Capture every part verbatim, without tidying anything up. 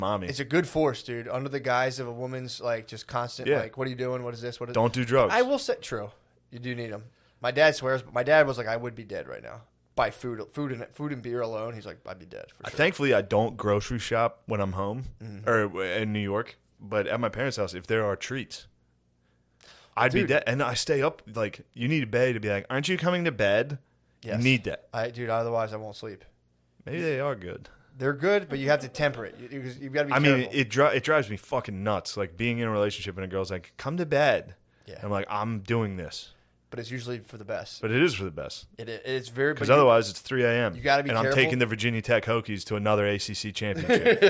mommy. It's a good force, dude. Under the guise of a woman's like just constant Yeah. like, what are you doing? What is this? What is Don't do drugs. I will say true. You do need them. My dad swears. My dad was like, I would be dead right now by food, food and food and beer alone. He's like, I'd be dead. For sure. Thankfully, I don't grocery shop when I'm home Mm-hmm. or in New York. But at my parents' house, if there are treats, I'd Dude. be dead. And I stay up. Like, you need a bae to be like, aren't you coming to bed? Yes. You need that. I, dude. Otherwise, I won't sleep. Maybe they are good. They're good, but you have to temper it. You, you, you've got to be I careful. mean, it dri- it drives me fucking nuts. Like, being in a relationship and a girl's like, come to bed. Yeah. I'm like, I'm doing this. But it's usually for the best. But it is for the best. It, it it's very Because but you- otherwise, it's three a.m. You gotta be And careful. I'm taking the Virginia Tech Hokies to another A C C championship.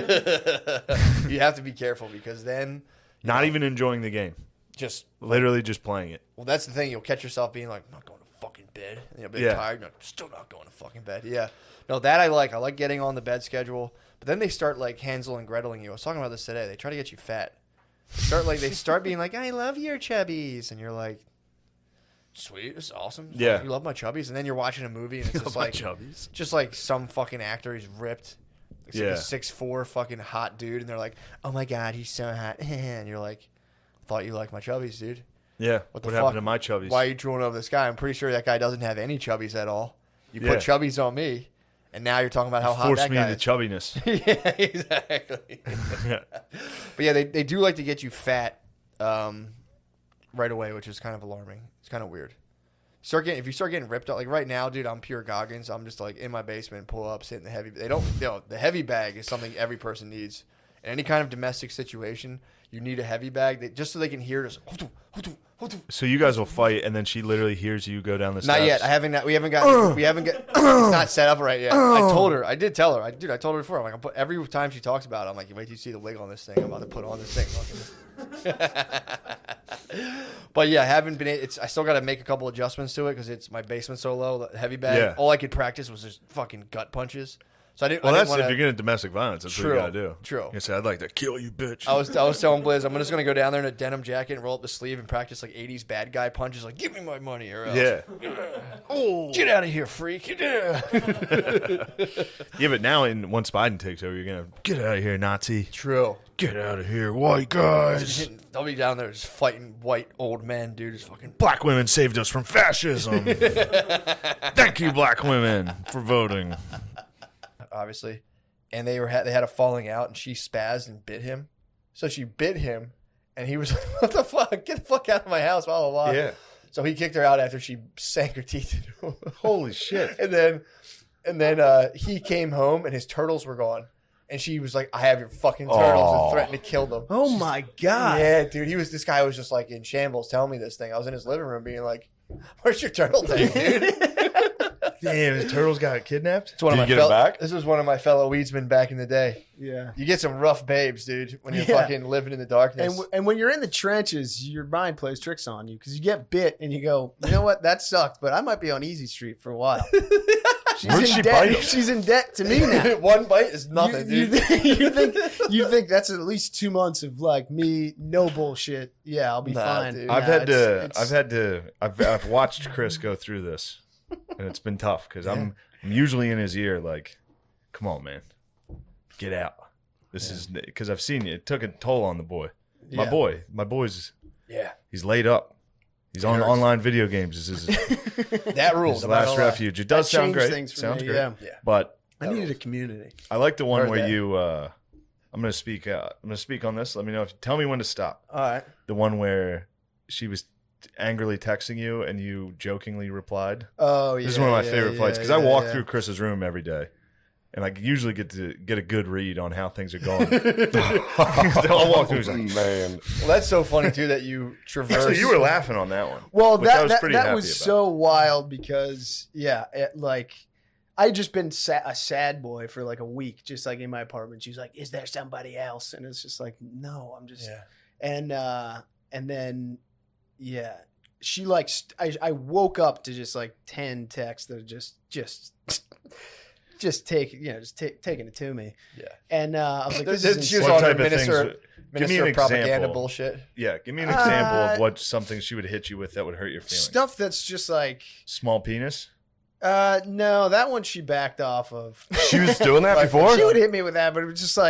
you have to be careful because then Not even enjoying the game. just Literally just playing it. well, that's the thing. You'll catch yourself being like, I'm not going to fucking bed. And you'll be Yeah. tired. You're like, still not going to fucking bed. Yeah. No, that I like. I like getting on the bed schedule. But then they start like Hansel and Greteling you. I was talking about this today. They try to get you fat. They start like they start being like, I love your chubbies, and you're like, sweet, this is awesome. Yeah. You love my chubbies, and then you're watching a movie and it's just My like chubbies. just like some fucking actor. He's ripped. It's like Yeah. a six foot four fucking hot dude, and they're like, oh my god, he's so hot, and you're like, thought you liked my chubbies, dude. Yeah. What What, the happened fuck? to my chubbies? Why are you drooling over this guy? I'm pretty sure that guy doesn't have any chubbies at all. You Yeah. put chubbies on me, and now you're talking about how hot Forced that me guy into is. chubbiness. Yeah, exactly. But yeah, they, they do like to get you fat um, right away, which is kind of alarming. It's kind of weird. Start getting if you start getting ripped up like right now, dude. I'm pure Goggins. I'm just like in my basement, pull ups, hitting the heavy. They don't. You know, the heavy bag is something every person needs. In any kind of domestic situation, you need a heavy bag that, just so they can hear this. So you guys will fight, and then she literally hears you go down the steps. Not yet. I haven't. We haven't got. We haven't got. It's not set up right yet. I told her. I did tell her. I dude. I told her before. I'm like, I'm put, every time she talks about it, I'm like, you wait till you see the wig on this thing. I'm about to put on this thing. But yeah, I haven't been. It's. I still got to make a couple adjustments to it because it's my basement so low. The heavy bag. Yeah. All I could practice was just fucking gut punches. So I didn't. Well, I that's didn't if wanna, you're getting domestic violence. That's True. what you gotta do. True. You say, I'd like to kill you, bitch. I was I was telling Blizz I'm just gonna go down there in a denim jacket and roll up the sleeve and practice like eighties bad guy punches. Like, give me my money or else. Yeah. Oh, get out of here, freak! Yeah. Yeah, but now in once Biden takes over, you're gonna get out of here, Nazi. True. Get out of here, white guys. They'll be down there just fighting white old men, dude. Just fucking. Black women saved us from fascism. Thank you, black women, for voting. Obviously, and they were ha- they had a falling out, and she spazzed and bit him. So she bit him, and he was like, "What the fuck? Get the fuck out of my house!" Blah blah blah. Yeah. So he kicked her out after she sank her teeth into him. Holy shit. And then, and then uh, he came home, and his turtles were gone. And she was like, "I have your fucking turtles," Oh. and threatened to kill them. Oh my god! Yeah, dude. He was. This guy was just like in shambles, telling me this thing. I was in his living room, being like, "Where's your turtle tank, dude?" Damn, his turtles got kidnapped? It's one Did of you my get 'em fel- back? This was one of my fellow weedsmen back in the day. Yeah. You get some rough babes, dude, when you're Yeah. fucking living in the darkness. And, w- and when you're in the trenches, your mind plays tricks on you because you get bit and you go, you know what, that sucked, but I might be on Easy Street for a while. She's Where'd in she debt. bite him? She's in debt to me now. One bite is nothing, you, dude. You, you think you think that's at least two months of like me, no bullshit. Yeah, I'll be Nah, fine. dude. I've Nah, had it's- to. it's- I've had to. I've I've watched Chris go through this, and it's been tough because I'm I'm usually in his ear like, "Come on, man, get out." This is because I've seen it. It took a toll on the boy. My Yeah. boy. My boy's. Yeah, He's laid up. He's on hurts. online video games. This is his, that rule. his no matter last what. refuge. It does That sound changed great. things for Sounds me, great. yeah. Yeah. But I needed a community. I like the one Heard where that. you. Uh, I'm gonna speak. Uh, I'm gonna speak on this. Let me know if. Tell me when to stop. All right. The one where she was angrily texting you and you jokingly replied. Oh yeah. This is one of my yeah, favorite yeah, fights because yeah, I walk yeah. through Chris's room every day, and I usually get to get a good read on how things are going. I'll walk through. He's like, Man, Well, that's so funny too that you traverse. so you were laughing on that one. Well, which that I was that, pretty that happy was about. so wild because yeah, it, like I just been sa- a sad boy for like a week, just like in my apartment. She was like, "Is there somebody else?" And it's just like, "No, I'm just." Yeah. And uh, and then yeah, she like st- I I woke up to just like ten texts that are just just. Just take, you know, just ta- taking it to me, Yeah. and uh, I was like, "This She is was What on type her of things minister, would- Give me minister an of propaganda example. bullshit. Yeah, give me an example Uh, of what something she would hit you with that would hurt your feelings. stuff that's just like." Small penis. Uh, no, that one she backed off of. she was doing that Like, before. She would hit me with that, but it was just like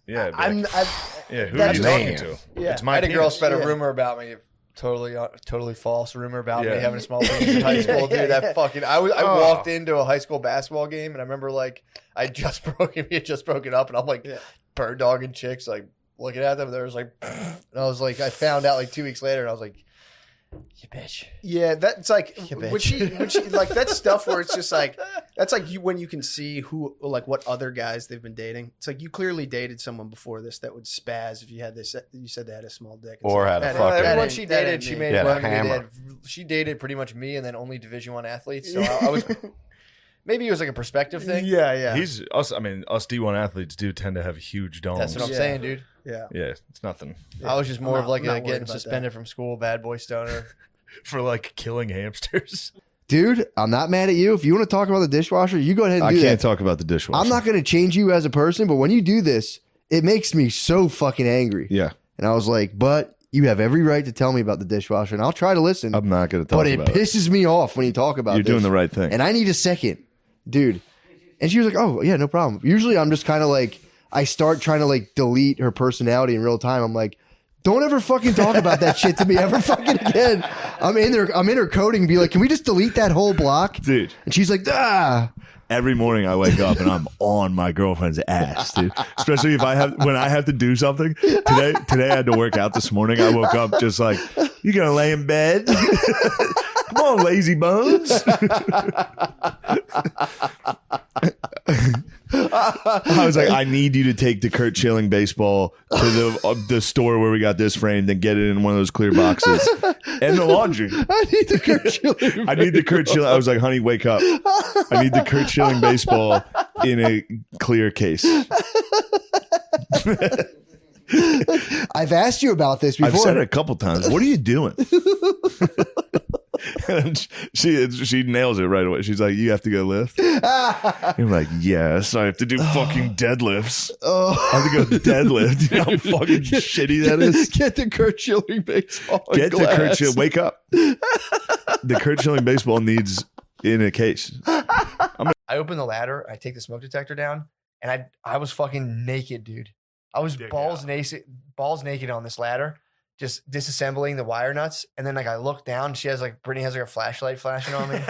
Yeah, be I'm. like, I've, yeah. Who are that's you just- talking to? Yeah. It's I my had a girl penis. spread a Yeah. rumor about me. Totally, uh, totally false rumor about Yeah. me having a small penis in high school, dude. Yeah, That yeah. fucking. I was. I Oh. walked into a high school basketball game, and I remember like I just broken. We had just broken up, and I'm like Yeah. bird dogging chicks, like looking at them. There was like, and I was like, I found out like two weeks later, and I was like, you bitch. Yeah, that's like You bitch. when she, when she, like that stuff where it's just like that's like you when you can see who like what other guys they've been dating. It's like you clearly dated someone before this that would spaz if you had this. You said they had a small dick, It's Or like, had a that ain't- fucking- that Everyone ain't- she that dated, ain't she me. made Yeah, fun of the me. They hammer. had- She dated pretty much me, and then only Division One athletes. So I, I was maybe it was like a perspective thing. Yeah, yeah, He's us. I mean, us D one athletes do tend to have huge dongs. That's what I'm Yeah. saying, dude. yeah. Yeah, it's nothing Yeah. I was just I'm more not- of like I'm not a worried getting about that. suspended from school, bad boy stoner. for like killing hamsters. Dude, I'm not mad at you. If you want to talk about the dishwasher, you go ahead and I do can't that. talk about the dishwasher. I'm not going to change you as a person, but when you do this, it makes me so fucking angry. Yeah, And I was like, but you have every right to tell me about the dishwasher, and I'll try to listen. I'm not going to talk but it about it. pisses me off when you talk about You're this. doing the right thing. And I need a second, dude. And she was like, oh, yeah, no problem. Usually I'm just kind of like, I start trying to like delete her personality in real time. I'm like, don't ever fucking talk about that shit to me ever fucking again. I'm in there, I'm in her coding, be like, can we just delete that whole block? Dude, And she's like, ah. every morning I wake up and I'm on my girlfriend's ass, dude. Especially if I have when I have to do something. Today, today I had to work out this morning. I woke up just like, you gonna lay in bed? Come on, lazy bones. I was like, I need you to take the Kurt Schilling baseball to the uh, the store where we got this framed and get it in one of those clear boxes and the laundry. I need the Kurt Schilling. I need the Kurt Schilling. I was like, honey, wake up. I need the Kurt Schilling baseball in a clear case. I've asked you about this before. I've said it a couple times. What are you doing? And she she nails it right away. She's like, you have to go lift? I'm like, yes, I have to do fucking deadlifts. Oh. I have to go deadlift. You know how fucking shitty that is? Get the Kurt Schilling baseball. in Get the Kurt glass. Schilling. Wake up. The Kurt Schilling baseball needs in a case. I open the ladder, I take the smoke detector down, and I I was fucking naked, dude. I was Dick balls out. naked, balls naked on this ladder, just disassembling the wire nuts. And then like I look down, she has like Brittany has like a flashlight flashing on me.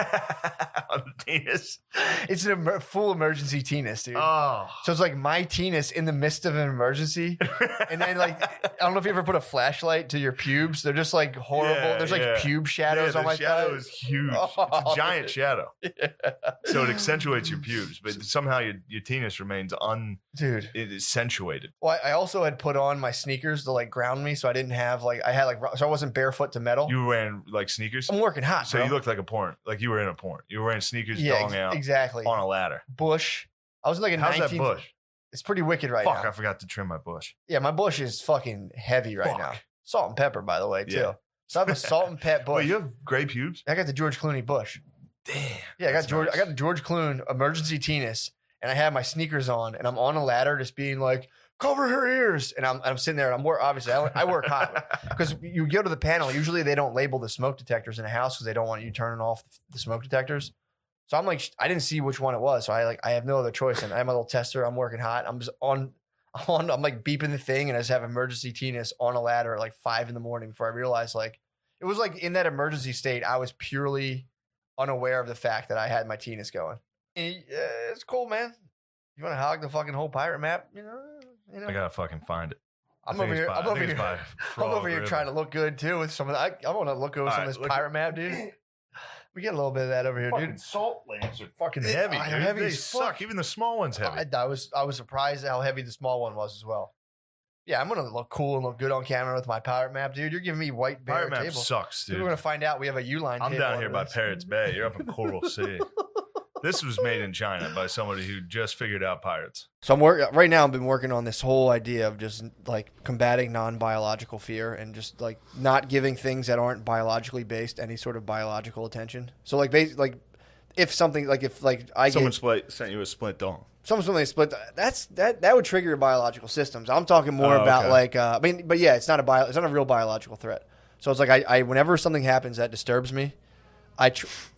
On the penis. It's a emer- full emergency Tennis, dude. Oh. So it's like my Tennis in the midst of an emergency. And then like I don't know if you ever put a flashlight to your pubes. They're just like horrible. Yeah, There's like yeah. pube shadows on my shadow thigh. is huge. Oh, It's a giant shadow. Yeah. So it accentuates your pubes, but somehow your, your penis remains un Dude. it is accentuated. Well, I I also had put on my sneakers to like ground me, so I didn't have like I had like ru- so I wasn't barefoot to metal. You were wearing like sneakers, I'm working hot, so bro. you looked like a porn, like you were in a porn. You were wearing sneakers, yeah, dong ex- out exactly. on a ladder. Bush. I was in like a How's nineteen. that bush? It's pretty wicked right Fuck, now. I forgot to trim my bush. Yeah, my bush is fucking heavy right Fuck. now. Salt and pepper, by the way, too. Yeah. So I have a salt and pep bush. Wait, you have gray pubes? I got the George Clooney bush. Damn. Yeah, I got That's George. nice. I got the George Clooney emergency Tennis, and I have my sneakers on, and I'm on a ladder, just being like, "Cover her ears," and I'm, I'm sitting there, and I'm work. Obviously, I, I work hot because you go to the panel. Usually, they don't label the smoke detectors in a house because they don't want you turning off the smoke detectors. So I'm like, I didn't see which one it was, so I like, I have no other choice, and I have my little tester. I'm working hot. I'm just on, on. I'm like beeping the thing, and I just have emergency Tennis on a ladder at like five in the morning before I realized like it was like in that emergency state. I was purely unaware of the fact that I had my Tennis going. And, uh, it's cool, man. You want to hog the fucking whole pirate map? You know, you know. I gotta fucking find it. I I'm think over it's here. by- I I'm think over it's here. by I'm Frog over here River. trying to look good too with some of the. I, I want to look over some All of this right, look- pirate map, dude. We get a little bit of that over here, Fucking dude. salt lamps are fucking They- heavy, are dude. heavy They as suck. fuck. Even the small one's heavy. I, I was I was surprised at how heavy the small one was as well. Yeah, I'm gonna look cool and look good on camera with my pirate map, dude. You're giving me white bear Pirate map table. sucks, People dude. are gonna find out we have a U-line. I'm table down under here by this. Parrots Bay. You're up in Coral Sea. This was made in China by somebody who just figured out pirates. So I'm work right now. I've been working on this whole idea of just like combating non-biological fear and just like not giving things that aren't biologically based any sort of biological attention. So like, bas- like if something like if like I Someone get split, sent you a split dong. someone's something split, that's that that would trigger your biological systems. I'm talking more Oh, about okay. like uh, I mean, but yeah, it's not a bio, it's not a real biological threat. So it's like I, I whenever something happens that disturbs me, I tr-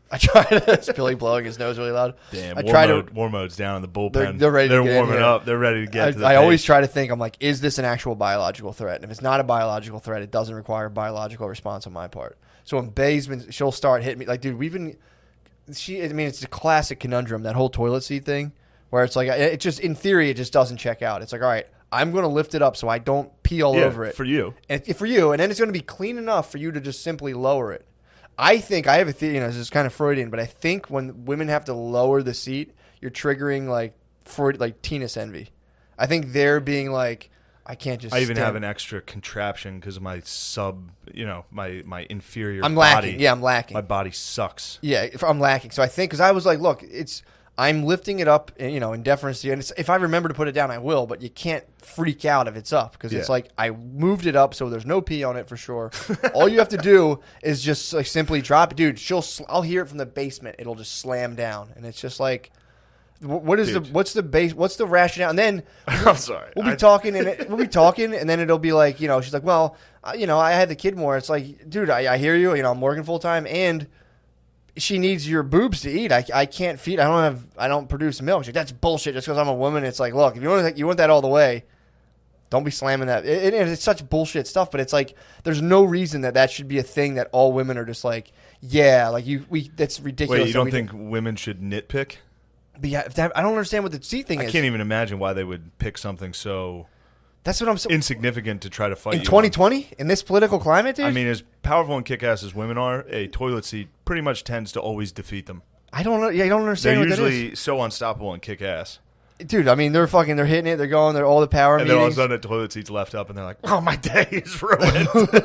I tried to. It's Billy blowing his nose really loud. Damn, I war, try mode, to, war mode's down in the bullpen. They're, they're ready. They're to get warming in here. up. They're ready to get I, to the I pace. always try to think. I'm like, is this an actual biological threat? And if it's not a biological threat, it doesn't require a biological response on my part. So when Bay's been, she'll start hitting me. Like, dude, we've been. She. I mean, it's a classic conundrum. That whole toilet seat thing, where it's like, it just in theory, it just doesn't check out. It's like, all right, I'm going to lift it up so I don't pee all yeah, over it for you. and for you, and then it's going to be clean enough for you to just simply lower it. I think I have a theory. You know, this is kind of Freudian, but I think when women have to lower the seat, you're triggering like Freud, like penis envy. I think they're being like, I can't just. I even stand. have an extra contraption because of my sub, you know, my my inferior. I'm body. lacking. Yeah, I'm lacking. My body sucks. Yeah, if I'm lacking. So I think because I was like, look, it's I'm lifting it up, you know, in deference to you. And it's, if I remember to put it down, I will. But you can't freak out if it's up because Yeah. it's like I moved it up so there's no pee on it for sure. All you have to do is just like simply drop it, dude. She'll sl- I'll hear it from the basement. It'll just slam down, and it's just like, wh- what is Dude. the what's the base? What's the rationale? And then I'm sorry. we'll be I- talking, and it, we'll be talking, and then it'll be like, you know, she's like, well, uh, you know, I had the kid more. It's like, dude, I, I hear you. You know, I'm working full time, and she needs your boobs to eat. I, I can't feed. I don't have. I don't produce milk. She's like, that's bullshit. Just because I'm a woman, it's like, look, if you want that, you want that all the way. Don't be slamming that. It, it, it's such bullshit stuff. But it's like, there's no reason that that should be a thing that all women are just like, yeah, like you. We that's ridiculous. Wait, you that don't we think women should nitpick? But yeah, if that, I don't understand what the seat thing I is. can't even imagine why they would pick something so That's what I'm saying. insignificant to try to fight In you twenty twenty, in this political climate, dude. on. I mean, as powerful and kick-ass as women are, a toilet seat pretty much tends to always defeat them. I don't know. Yeah, I don't understand They're what that is. usually so unstoppable and kick-ass. Dude, I mean, they're fucking, they're hitting it, they're going, they're all the power And then all of a meetings. sudden, the toilet seat's left up, and they're like, "Oh, my day is ruined."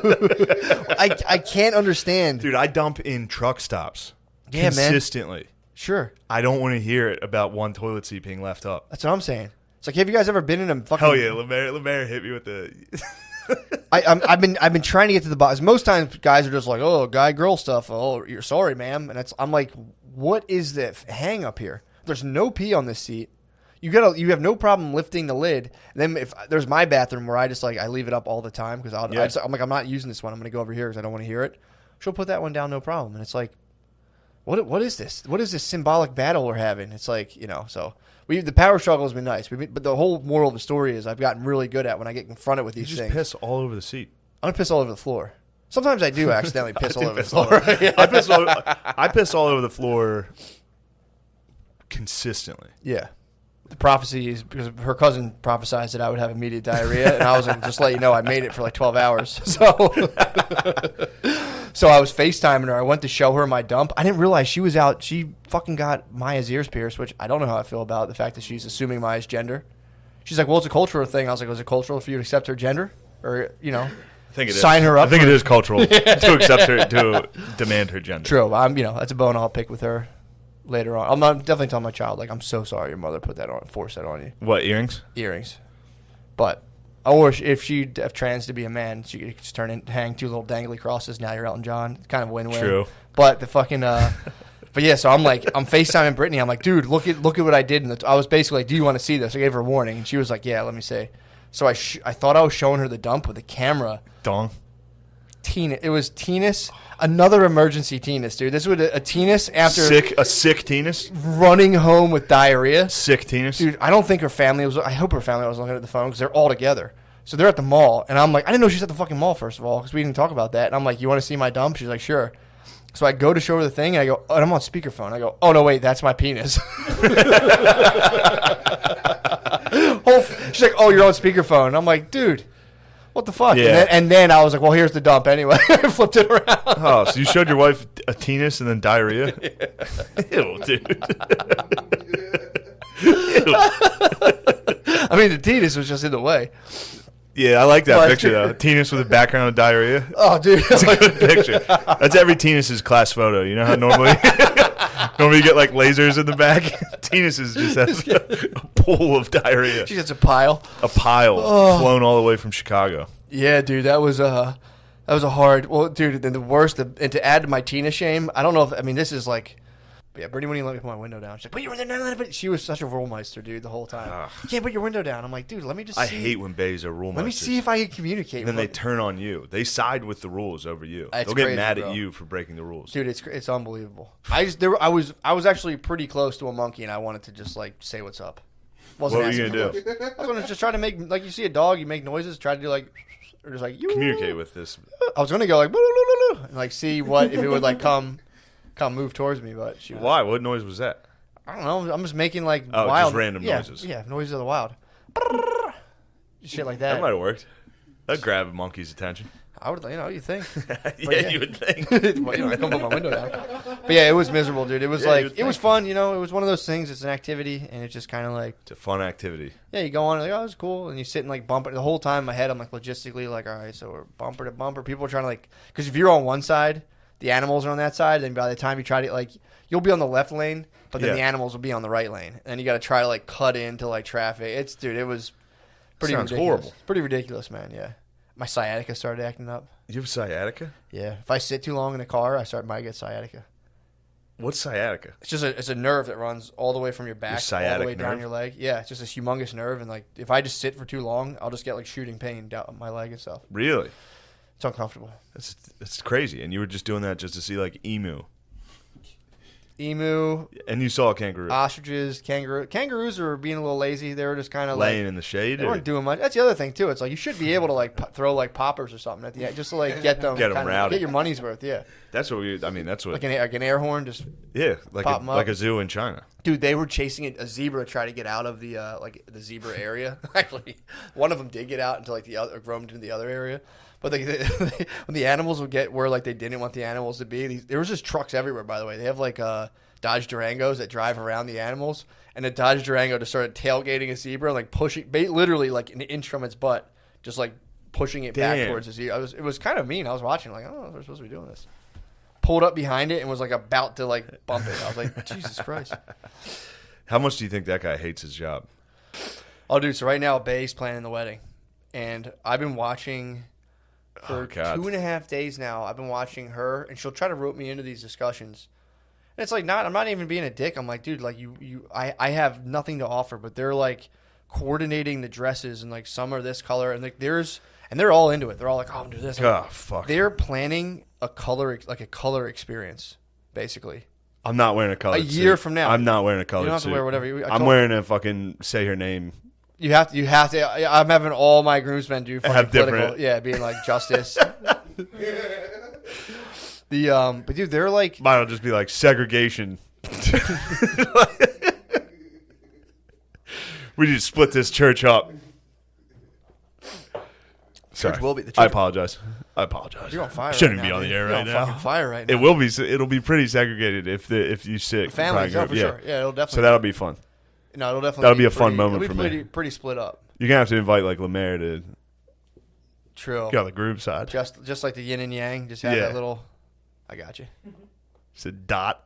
I, I can't understand. Dude, I dump in truck stops Yeah, man. consistently. Sure, I don't want to hear it about one toilet seat being left up. that's what I'm saying. It's like, have you guys ever been in a fucking? Hell yeah, Lemaire, Lemaire hit me with the. I, I'm, I've been, I've been trying to get to the bottom. Most times, guys are just like, "Oh, guy, girl stuff." Oh, you're sorry, ma'am. And it's, I'm like, what is the f- hang up here? There's no pee on this seat. You gotta, you have no problem lifting the lid. And then if there's my bathroom where I just like I leave it up all the time because I'll, Yeah. I just, I'm like, I'm not using this one. I'm gonna go over here because I don't want to hear it. She'll put that one down, no problem. And it's like, what, what is this? What is this symbolic battle we're having? It's like, you know, so we the power struggle has been nice. We, but the whole moral of the story is I've gotten really good at when I get confronted with You these just things. piss all over the seat. I'm gonna piss all over the floor. Sometimes I do accidentally piss I all do over the piss all floor. I piss all, I piss all over the floor consistently. Yeah. The prophecy is because her cousin prophesied that I would have immediate diarrhea, and I was like, just let you know, I made it for like twelve hours. So, so I was FaceTiming her. I went to show her my dump. I didn't realize she was out. She fucking got Maya's ears pierced, which I don't know how I feel about the fact that she's assuming Maya's gender. She's like, well, it's a cultural thing. I was like, was it cultural for you to accept her gender, or you know? I think it is. Sign her up I think for- it is cultural to accept her, to demand her gender. True. I'm, you know, that's a bone I'll pick with her later on. I'm not, definitely telling my child, like, I'm so sorry your mother put that on, forced that on you. What, earrings? Earrings. But, or if she if trans to be a man, she could just turn and hang two little dangly crosses. Now you're Elton John. Kind of win-win. True. But the fucking, uh, but yeah, so I'm like, I'm FaceTiming Brittany. I'm like, dude, look at look at what I did. In the t-. I was basically like, do you want to see this? I gave her a warning, and she was like, yeah, let me see. So I sh- I thought I was showing her the dump with the camera. Dong. Teen, it was Teenus, another emergency Teenus, dude. This was a, a Teenus after Sick, a sick Teenus? running home with diarrhea. Sick Teenus? Dude, I don't think her family was. I hope her family was looking at the phone because they're all together. So they're at the mall, and I'm like, I didn't know she's at the fucking mall. First of all, because we didn't talk about that. And I'm like, you want to see my dump? She's like, sure. So I go to show her the thing, and I go, oh, and I'm on speakerphone. I go, oh no, wait, that's my penis. Whole f- she's like, oh, you're on speakerphone. And I'm like, dude, what the fuck? Yeah. And, then, and then I was like, well, here's the dump anyway. I flipped it around. Oh, so you showed your wife a Teenus and then diarrhea? Ew, dude. Ew. I mean, the Teenus was just in the way. Yeah, I like that But- picture, though. Teenus with a background of diarrhea. Oh, dude. That's a good picture. That's every Teenus's class photo. You know how normally normally you get like lasers in the back? Teenus's just has a pool of diarrhea. She gets a pile. A pile Oh. flown all the way from Chicago. Yeah, dude, that was a that was a hard. Well, dude, then the worst, the, and to add to my Tina shame, I don't know if I mean this is like But yeah, Brittany wouldn't even let me put my window down. She's like, put your window down. But she was such a rule meister, dude, the whole time. Ugh. You can't put your window down. I'm like, dude, let me just I see. hate when bays are rule Let me meisters. see if I can communicate. And then with they them. turn on you. They side with the rules over you. It's They'll get crazy, mad bro. at you for breaking the rules. Dude, it's it's unbelievable. I just there I was I was actually pretty close to a monkey, and I wanted to just like say what's up. Wasn't What were you asking gonna for do? much. I was gonna just try to make like you see a dog, you make noises, try to do like or just like you Communicate with this. I was gonna go like and like see what if it would like come come move towards me, but she was, Why? What noise was that? I don't know. I'm just making like Oh, just wild random yeah, noises. Yeah, noises of the wild. Shit like that. That might have worked. That'd grab a monkey's attention. I would, you know, you think? yeah, yeah. you would think. Well, you know, I come put my window down. But yeah, it was miserable, dude. It was Yeah, you like would it was think. fun, you know. It was one of those things. It's an activity, and it's just kind of like It's a fun activity. yeah, you go on like oh, it's cool, and you sit and like bumper the whole time. In my head, I'm like logistically like all right, so we're bumper to bumper. People are trying to like because if you're on one side, the animals are on that side. Then by the time you try to like, you'll be on the left lane, but then Yeah. the animals will be on the right lane, and then you got to try to like cut into like traffic. It's dude, it was pretty Sounds ridiculous. horrible. Pretty ridiculous, man. Yeah, my sciatica started acting up. You have sciatica? Yeah, if I sit too long in a car, I start might get sciatica. What's sciatica? It's just a it's a nerve that runs all the way from your back all the sciatic way down nerve? your leg. Yeah, it's just a humongous nerve, and like if I just sit for too long, I'll just get like shooting pain down my leg and stuff. Really? It's uncomfortable. That's that's crazy. And you were just doing that just to see like emu, Emu, and you saw a kangaroo ostriches, kangaroo. Kangaroos are being a little lazy. They were just kind of laying like in the shade. they Or weren't doing much. That's the other thing too. It's like you should be able to like p- throw like poppers or something at the end, just to like get them Get 'em kinda- rowdy. get your money's worth. Yeah, that's what we. I mean, that's what. like an like an air horn. Just yeah, like pop a, 'em up. like a zoo in China. dude, they were chasing a, a zebra to try to get out of the uh, like the zebra area. Actually, one of them did get out into like the other, roamed into the other area. But they, they, when the animals would get where like they didn't want the animals to be, these, there was just trucks everywhere. By the way, they have like uh, Dodge Durangos that drive around the animals, and a Dodge Durango just started tailgating a zebra, like pushing, ba- literally like an inch from its butt, just like pushing it back Damn. towards the zebra. I was, it was kind of mean. I was watching, like, I don't know if we're supposed to be doing this. Pulled up behind it and was like about to like bump it. I was like, Jesus Christ. How much do you think that guy hates his job? Oh, dude. So right now, Bay's planning the wedding, and I've been watching for Oh, God. two and a half days now. I've been watching her, and she'll try to rope me into these discussions. And it's like, not. I'm not even being a dick. I'm like, dude, like you, you. I, I have nothing to offer, but they're like coordinating the dresses, and like some are this color, and like there's, and they're all into it. They're all like, oh, I'm doing this. I'm Oh fuck! They're planning a color, like a color experience, basically. I'm not wearing a color. A year from now. I'm not wearing a color. You don't have to suit. wear whatever you- I I'm told- wearing a fucking say her name. You have to. You have to. I- I'm having all my groomsmen do fucking Have political. different- Yeah, being like justice. the um, but dude, they're like, Mine'll just be like segregation. We need to split this church up. Sorry. will be- the I church- apologize. I apologize. you're on fire. Shouldn't right be now, on the dude. air You're right on now. fucking fire right now. It will be. It'll be pretty segregated if the if you sit Families, prime oh, for group. sure. Yeah, it'll definitely. So that'll be fun. no, it'll definitely. that'll be a fun pretty- moment it'll be for me. pretty, Pretty split up. You're gonna have to invite like Lemaire to True. go on the group side. Just just like the yin and yang, just have Yeah. that little. I got you. It's a dot.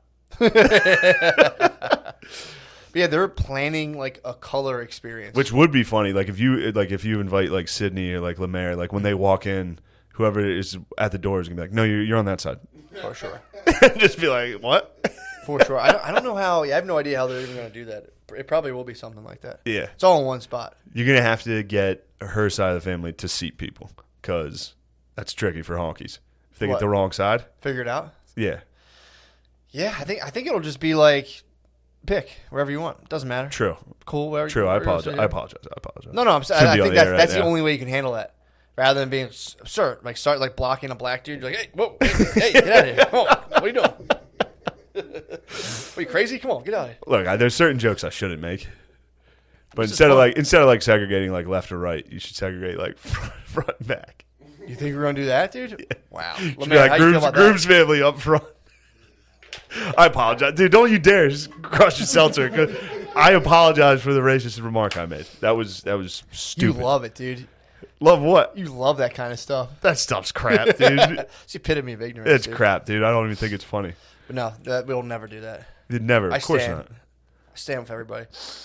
But yeah, they're planning like a color experience. Which would be funny, like if you like if you invite like Sydney or like Lemaire, like when they walk in, whoever is at the door is gonna be like, "No, you're you're on that side." for sure. Just be like, "What?" For sure. I don't, I don't know how. Yeah, I have no idea how they're even going to do that. It probably will be something like that. Yeah, It's all in one spot. you're gonna have to get her side of the family to seat people because that's tricky for honkies. If they What? get the wrong side, Figure it out. yeah, Yeah, I think I think it'll just be like pick wherever you want. Doesn't matter. true, Cool. Wherever. true. I wherever you want to apologize. do. I apologize. I apologize. No, no. I'm. Should I, I be on think the that's air right that's the now. only way you can handle that. Rather than being, sir, like start like blocking a black dude. You're like, hey, whoa, hey, hey, get out of here. Come on. What are you doing? Are you crazy? Come on, get out of here. Look, I, there's certain jokes I shouldn't make, but This is instead of fun. like instead of like segregating like left or right, you should segregate like front, front and back. You think we're gonna do that, dude? Wow. Should be Lemaire, like how you feel groom's, about groom's family up front. I apologize, dude. Don't you dare just crush your seltzer. 'Cause I apologize for the racist remark I made. That was that was that? You stupid. love it, dude. Love what? You love that kind of stuff. That stuff's crap, dude. It's the epitome of ignorance. It's dude. crap, dude. I don't even think it's funny. But no, that, we'll never do that. You'd never. I Of course stand. not. I stand with everybody.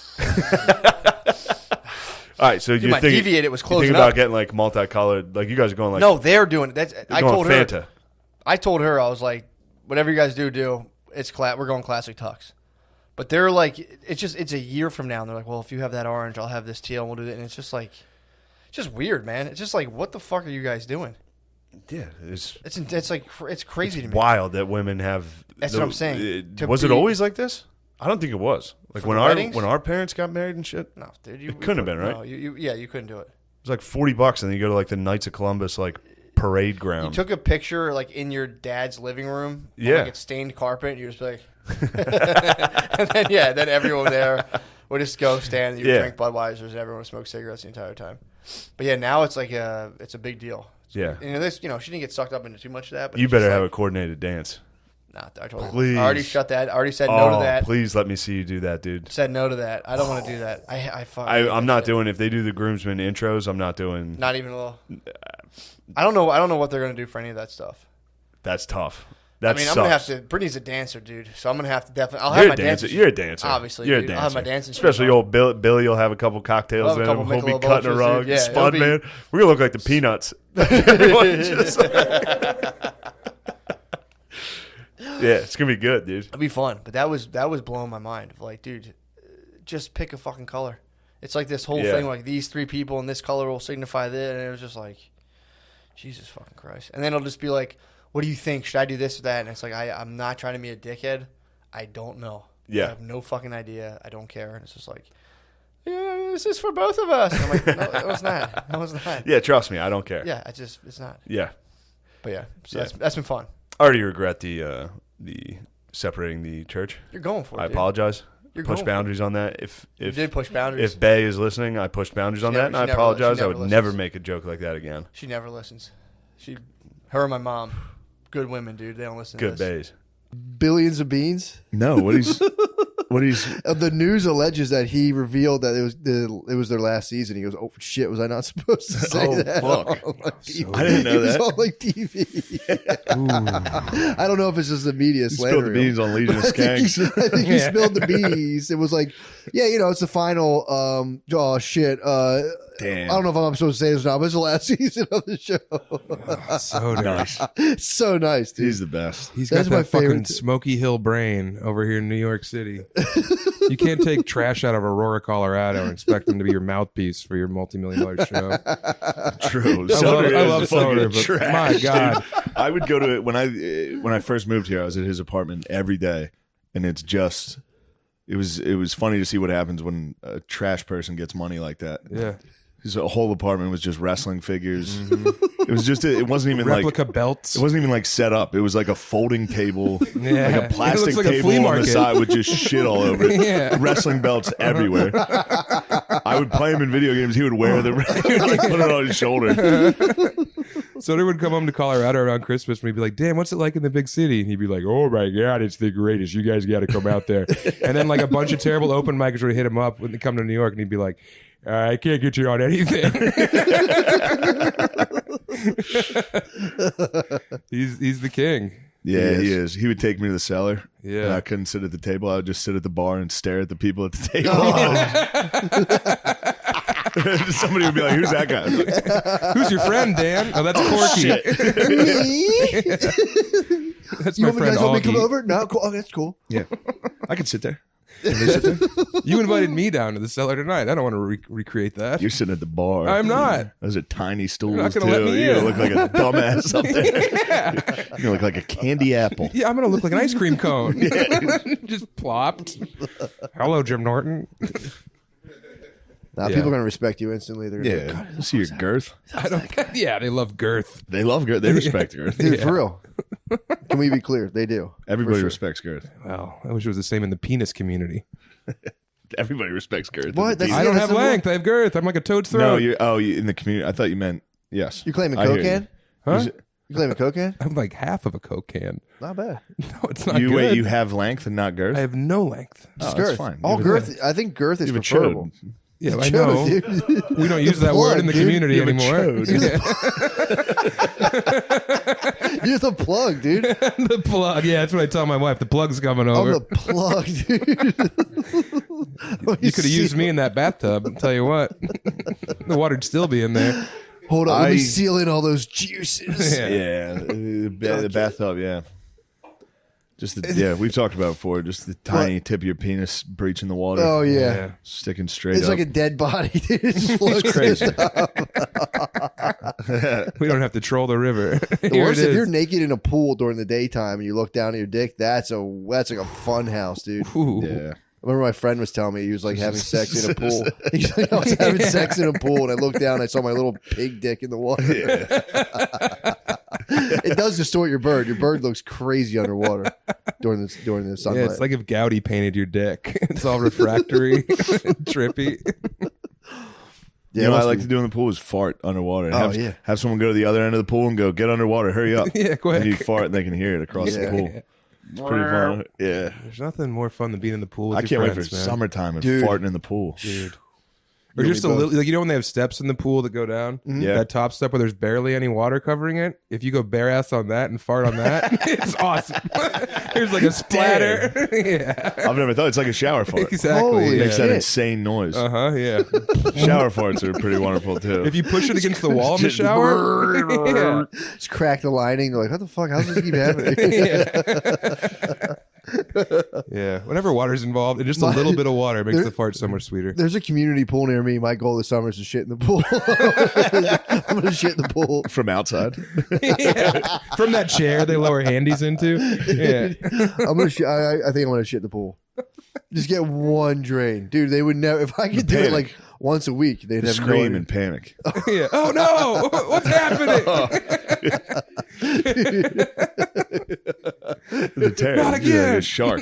All right, so Dude, you my think deviate, it was you closing think about up. getting like multicolored? Like you guys are going like No, they're doing it. That's you're I going told her. Fanta. I told her I was like, whatever you guys do, do. it's cla- we're going classic tux. But they're like, it's just, it's a year from now. And they're like, well, if you have that orange, I'll have this teal and we'll do it. And it's just like, it's just weird, man. It's just like, what the fuck are you guys doing? Yeah, it's It's it's like, cr- it's crazy to me. wild that women have. That's the- what I'm saying. it- To was it be- always like this? I don't think it was. Like For when the our weddings? when our parents got married and shit, it No, dude. You, It couldn't have been, right? No, you, you, yeah, you couldn't do it. was like forty bucks, and then you go to like the Knights of Columbus like parade You ground. took a picture like in your dad's living room. on, Yeah. Like it's stained carpet. And you just be like, and then yeah, then everyone there would just go stand. You would Yeah. drink Budweisers, and everyone would smoke cigarettes the entire time. But yeah, now it's like a it's a big deal. Yeah. You know this. You know she didn't get sucked up into too much of that. But You it's better just have like, a coordinated dance. Nah, I told Please. you. I already shut that. I already said oh, no to that. please let me see you do that, dude. Said no to that. I don't want to do that. I I fuck. I, I'm not doing. If they do the groomsmen intros, I'm not doing. Not even a little. I don't know. I don't know what they're gonna do for any of that stuff. That's tough. That I mean, sucks. I'm gonna have to. Brittany's a dancer, dude. So I'm gonna have to definitely. I'll You're have a my dancer. dancing. You're a dancer. Obviously, you're dude. a I'll dancer. have my dancing shoes Especially on. old Bill, Billy will have a couple cocktails I'll have a in him. couple He'll be Michelob cutting a Ultras, rug. dude. Yeah, Spud it'll be- man. We're gonna look like the Peanuts. Everyone just- yeah, it's gonna be good, dude. It'll be fun. But that was that was blowing my mind. Like, dude, just pick a fucking color. It's like this whole Yeah. thing. Like these three people and this color will signify this, and it was just like, Jesus fucking Christ. And then it'll just be like, what do you think? Should I do this or that? And it's like, I I'm not trying to be a dickhead. I don't know. Yeah. I have no fucking idea. I don't care. And it's just like, yeah, this is for both of us. And I'm like, no, it was not. No, it's not. Yeah, trust me, I don't care. Yeah, I just it's not. Yeah. But yeah, so Yeah. that's that's been fun. I already regret the uh, the separating the church. You're going for it. I dude. apologize. You're Push going for it. boundaries on that. If You if did push boundaries. if Bay is listening, I pushed boundaries on never- that, and she I never- she apologize. I never would listens. never make a joke like that again. She never listens. She, her and my mom, good women, dude. They don't listen Good to this. Bays. Billions of beans. No, what he's what he's Uh, the news alleges that he revealed that it was the it was their last season. He goes, "Oh shit, was I not supposed to say Oh, that?" fuck. on, like, T V? I didn't know It was that. on like T V. I don't know if it's just the media spilled the slandering him. beans on Legion of I think, he, Skanks. I think he Yeah. spilled the beans. It was like, yeah, you know, it's the final. Um, oh shit. Uh, Damn. I don't know if I'm supposed to say this now, but it's the last season of the show. So nice. So nice, dude. He's the best. He's That's got my that fucking favorite. Smoky Hill brain over here in New York City. You can't take trash out of Aurora, Colorado, and expect him to be your mouthpiece for your multi-million dollar show. True. I love, Soder I is love fucking Soder, but trash, my dude. God, I would go to it when I uh, when I first moved here. I was at his apartment every day, and it's just it was it was funny to see what happens when a trash person gets money like that. yeah. His whole apartment was just wrestling figures. It was just it wasn't even Replica like belts. it wasn't even like set up. It was like a folding table, Yeah. like It a plastic looks like a table flea on the market. side with just shit all over it. Yeah. Wrestling belts everywhere. I would play him in video games. He would wear the he would like put it on his shoulder. Soder would come home to Colorado around Christmas and we'd be like, damn, what's it like in the big city? And he'd be like, oh my God, it's the greatest. You guys got to come out there. And then like a bunch of terrible open micers would hit him up when they come to New York and he'd be like, uh, I can't get you on anything. he's he's the king. Yeah, He he is. He would take me to the cellar. Yeah. And I couldn't sit at the table. I would just sit at the bar and stare at the people at the table. Somebody would be like, "Who's that guy?" Who's your friend, Dan? Oh, that's Corky. That's You my want me, friend guys want me to come Augie. over? No, cool. Oh, that's cool. Yeah, I could sit there. You invited me down to the cellar tonight. I don't want to re- recreate that. You're sitting at the bar. I'm not. Those are tiny stools not too. gonna let me You're in. gonna look like a dumbass up there. Yeah. You're gonna look like a candy apple. Yeah, I'm gonna look like an ice cream cone. Just plopped. Hello, Jim Norton. Now Yeah. people are gonna respect you instantly. They're gonna be like, Yeah, see your girth. I don't. Yeah, they love girth. They love girth. They respect girth. dude, Yeah. for real. Can we be clear? They do. Everybody For sure. respects girth. Well, I wish it was the same in the penis community. Everybody respects girth. What? That's- I Yeah, don't that's have the length. I have girth. I'm like a toad's throat. No, you. Oh, you in the community. I thought you meant yes. You claiming I hear cocaine? huh? Is it- You claiming cocaine? I'm like half of a coke can. Not bad. No, it's not You good. wait. You have length and not girth. I have no length. Oh, Just that's girth. fine. All You have a- girth. I think girth is you have a preferable. chode. Yeah, I Chode, know. dude. We don't use that plug, word in the dude. community You have a anymore. You're the plug, dude. The plug. Yeah, that's what I tell my wife. The plug's coming I'm over. the plug, dude. You could have used me in that bathtub. I'll tell you what. The water'd still be in there. Hold on, let me I- seal in all those juices. Yeah. Yeah, the, ba- the bathtub. Yeah, Just the, yeah, we've talked about it before. Just the tiny tip of your penis breaching the water, Oh yeah. Yeah. sticking straight It's up. like a dead body. Dude. It just floats crazy. We don't have to troll the river. The Here worst it if you're is. naked in a pool during the daytime and you look down at your dick. That's a that's like a fun house, dude. Ooh. yeah. I remember my friend was telling me he was like having sex in a pool. He's like, I was having sex in a pool, and I looked down, and I saw my little pig dick in the water. It does distort your bird. Your bird looks crazy underwater during the during the Yeah, sunlight. it's like if Gaudi painted your dick. It's all refractory, trippy. You Yeah, know what I must like be- to do in the pool is fart underwater. And Oh, have, yeah. have someone go to the other end of the pool and go, get underwater, hurry up. Yeah, quick. And you fart and they can hear it across Yeah. the pool. It's pretty fun. Yeah. There's nothing more fun than being in the pool with I your can't wait friends, for man. summertime and Dude. farting in the pool. Dude. You Or and just me a both. little, like you know when they have steps in the pool that go down, Yeah. that top step where there's barely any water covering it. If you go bare ass on that and fart on that, it's awesome. There's like a splatter. yeah, I've never thought it's like a shower fart. exactly. Holy It makes yeah. that shit. insane noise. Uh huh. Yeah. Shower farts are pretty wonderful too. If you push it against the wall in the Just shower, yeah. Just crack the lining. They're like, what the fuck? How does this keep happening? Yeah, whenever water's involved, and just a little bit of water makes There- the fart so much sweeter. There's a community pool near me. My goal this summer is to shit in the pool. I'm gonna shit in the pool. From outside. Yeah. From that chair they lower handies into. Yeah, I'm gonna. Sh- I, I think I'm gonna shit in the pool. Just get one drain, dude. They would never. If I could do it Panic. like once a week, they'd have Scream no. and panic. yeah. Oh no! What's happening? The terror. Not You're like again. a shark.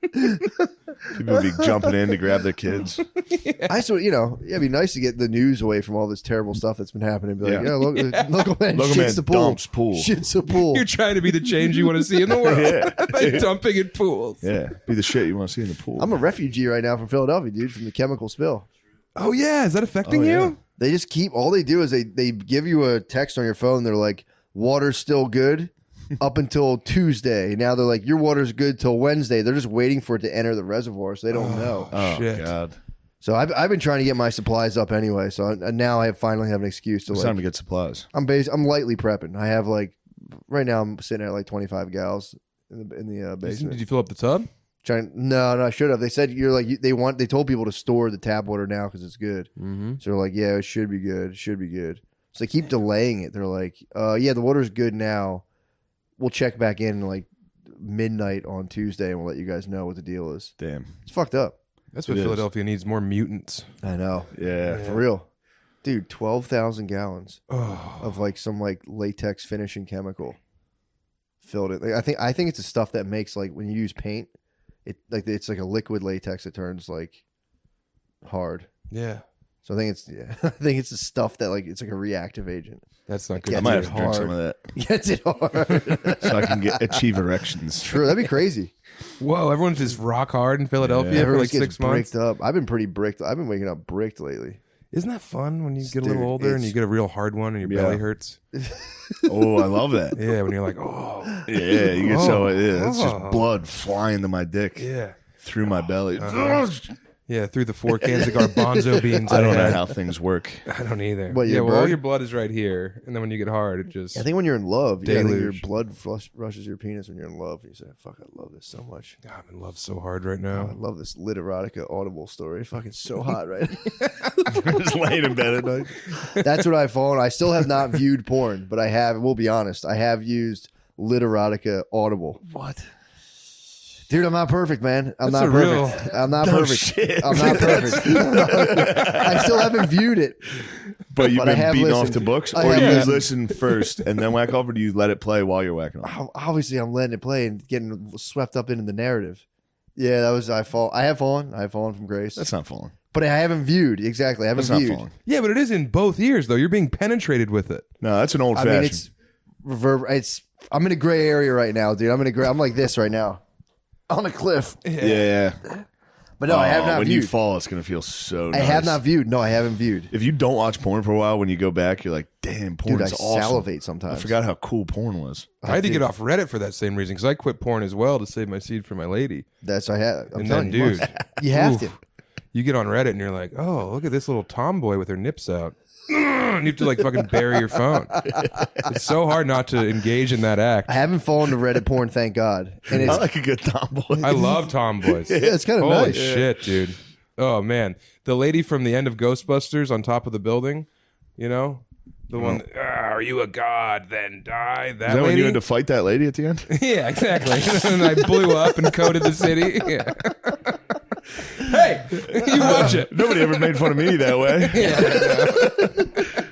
People would be jumping in to grab their kids. I sort, you know, yeah, it'd be nice to get the news away from all this terrible stuff that's been happening. Be like, Yeah. yeah, look, local man Local shits man the pool, dumps pool. shits the pool. You're trying to be the change you want to see in the world Yeah. by dumping in pools. Yeah. Be the shit you want to see in the pool. I'm a refugee right now from Philadelphia, dude, from the chemical spill. Oh yeah, is that affecting Oh, yeah. you? They just keep all they do is they they give you a text on your phone. They're like, water's still good up until Tuesday. Now they're like, your water's good till Wednesday. They're just waiting for it to enter the reservoir, so they don't know. oh, Shit. God. So I've, I've been trying to get my supplies up anyway. So I, now I finally have an excuse to It's like. time to get supplies. I'm base. I'm lightly prepping. I have like right now. I'm sitting at like twenty-five gallons in the in the uh, basement. Did you fill up the tub? Trying, no, no, I should have. They said you're like you, they want. They told people to store the tap water now because it's good. Mm-hmm. So they're like, yeah, it should be good. It should be good. So they keep delaying it. They're like, uh, yeah, the water's good now. We'll check back in like midnight on Tuesday, and we'll let you guys know what the deal is. Damn. It's fucked up. That's what It is. Philadelphia needs, more mutants. I know, Yeah. for real, dude. Twelve thousand gallons Oh, of like some like latex finishing chemical filled it. Like, I think I think it's the stuff that makes like when you use paint, it like it's like a liquid latex that turns like hard. yeah. So I think it's yeah, I think it's the stuff that like it's like a reactive agent. That's not I good. Yeah, might dude, have to drink some of hard. that Gets it hard. so I can get achieve erections. True, that'd be crazy. Whoa, everyone's just rock hard in Philadelphia Yeah. for Everyone like gets six months. bricked up. I've been pretty bricked. I've been waking up bricked lately. Isn't that fun when you get a Dude, little older and it's- you get a real hard one and your Yeah. belly hurts? Oh, I love that. Yeah, when you're like, oh, Yeah, you get so yeah, it's just Oh. blood flying to my dick yeah. through my belly. Uh-huh. Yeah, through the four cans of garbanzo beans. I don't know had. how things work. I don't either. What, yeah, your well, all bird? your blood is right here, and then when you get hard, it just. I think when you're in love, yeah, I think your Deluge. blood flush, rushes your penis when you're in love. You say, "Fuck, I love this so much. God, I'm in love so hard right I now. love this lit erotica audible story. Fucking so hot, right? Just laying in bed at night. That's what I've fallen. I still have not viewed porn, but I have. We'll be honest. I have used lit erotica audible. What? Dude, I'm not perfect, man. I'm That's not a real- perfect. I'm not No perfect. shit. I'm not perfect. I still haven't viewed it. But you've But I been have beating off listened. to books, I or have do you listened. listen first and then whack off, or do you let it play while you're whacking off? Ob- Obviously, I'm letting it play and getting swept up into the narrative. Yeah, that was I fall. I have fallen. I have fallen from grace, That's not falling. but I haven't viewed exactly. I haven't That's not viewed. falling. Yeah, but it is in both ears, though. You're being penetrated with it. No, that's an old I fashioned. mean, it's reverb. It's I'm in a gray area right now, dude. I'm in a gray. I'm like this right now, on a cliff. yeah, yeah. But no, I have Oh, not when viewed. you fall, it's gonna feel so. I nice. have not viewed. No, I haven't viewed. If you don't watch porn for a while, when you go back, you're like, "Damn, porn Dude, I is awesome." salivate I sometimes. forgot how cool porn was. I had to do. get off Reddit for that same reason because I quit porn as well to save my seed for my lady. That's I have. I'm And telling then, you, dude, you have oof. to. You get on Reddit and you're like, oh, look at this little tomboy with her nips out. and you have to like fucking bury your phone. It's so hard not to engage in that act. I haven't fallen to Reddit porn, thank God. And it's I like a good tomboy. I love tomboys. yeah, it's kind of Holy nice. shit, dude. Oh man, the lady from the end of Ghostbusters on top of the building, you know, the one. That, "Ah, are you a god? Then die. That, Is that when lady? you had to fight that lady at the end? Yeah, exactly. And I blew up and coated the city. Yeah. Hey, you watch it. Nobody ever made fun of me that way. Yeah,